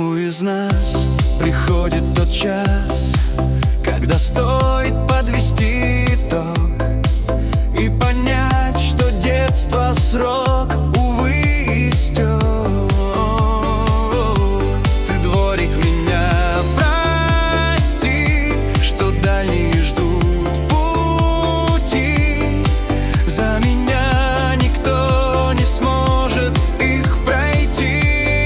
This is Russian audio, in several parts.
каждому из нас приходит тот час, когда стоит подвести итог и понять, что детство срок, увы, истек. Ты, дворик, меня прости, что дальние ждут пути. За меня никто не сможет их пройти.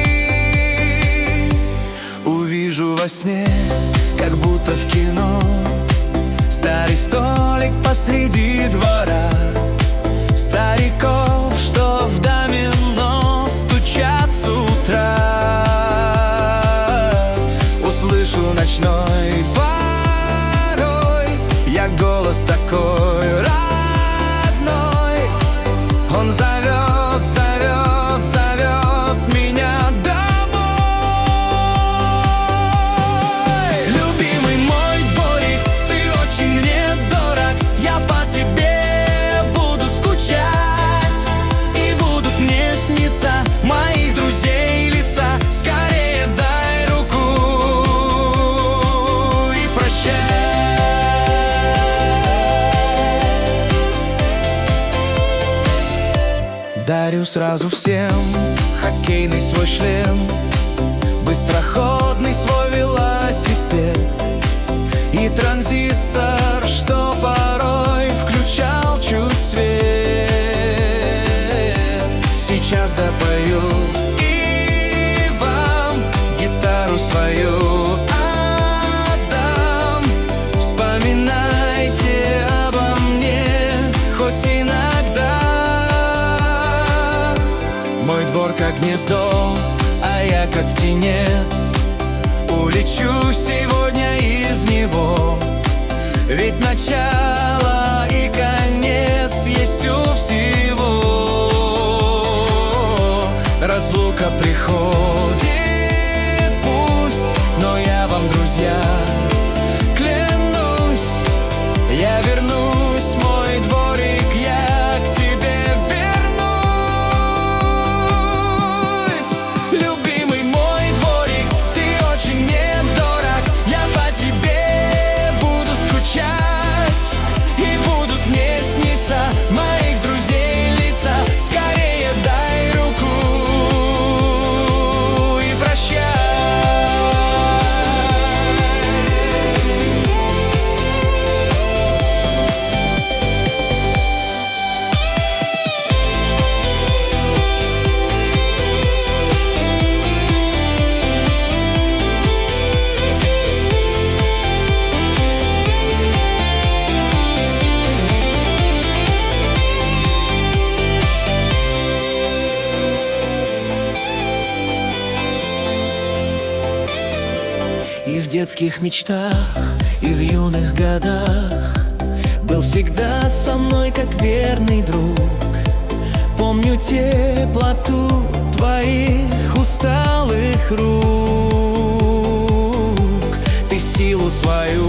Увижу во сне, как будто в кино, старый столик посреди двора, стариков, что в домино стучат с утра. Услышу ночной порой я голос такой родной. Он зовет, зовет, зовет меня домой. Любимый мой дворик, ты очень мне дорог. Я по тебе буду скучать, и будут мне сниться моих друзей лица. Скорее дай руку и прощай. Дарю сразу всем хоккейный свой шлем, быстроходный свой велосипед и транзистор, что порой включал чуть свет. Сейчас допою и вам гитару свою отдам. Вспоминайте обо мне хоть иногда. Мой двор как гнездо, а я как птенец. Улечу сегодня из него, ведь начало и конец есть у всего. Разлука приходит, пусть, но я вам, друзья, клянусь, я вернусь, мой дворик, я к тебе вернусь. Любимый мой дворик, ты очень мне дорог. Я по тебе буду скучать, и будут мне сниться моих друзей лица. Скорее дай руку и прощай. И в детских мечтах, и в юных годах был всегда со мной как верный друг. Помню теплоту твоих усталых рук. Ты силу свою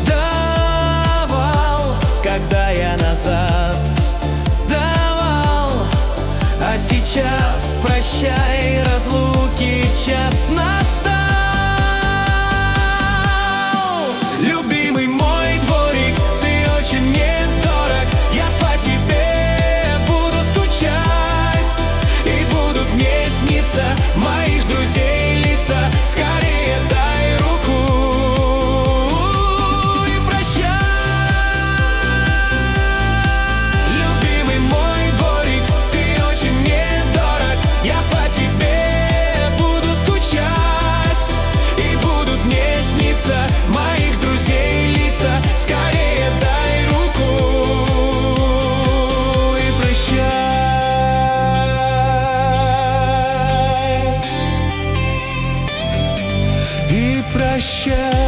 давал, когда я назад сдавал. А сейчас прощай, разлуки час настал. Любимый мой дворик, ты очень мне дорог. Я по тебе буду скучать, и будут мне сниться моих друзей лица. Скорее дай руку и прощай. Любимый мой дворик, ты очень мне дорог. Я по тебе буду скучать, и будут мне сниться моих друзей лица. Скорее дай руку и прощай. И прощай.